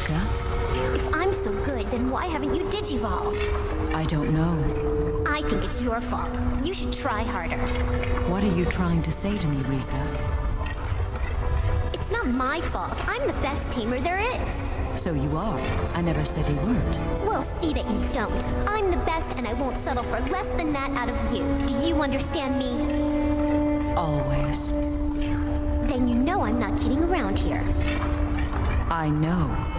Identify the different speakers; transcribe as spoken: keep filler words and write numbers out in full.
Speaker 1: Rika?
Speaker 2: If I'm so good, then why haven't you digivolved?
Speaker 1: I don't know.
Speaker 2: I think it's your fault. You should try harder.
Speaker 1: What are you trying to say to me, Rika?
Speaker 2: It's not my fault. I'm the best tamer there is.
Speaker 1: So you are. I never said you weren't.
Speaker 2: Well, see that you don't. I'm the best, and I won't settle for less than that out of you. Do you understand me?
Speaker 1: Always.
Speaker 2: Then you know I'm not kidding around here.
Speaker 1: I know.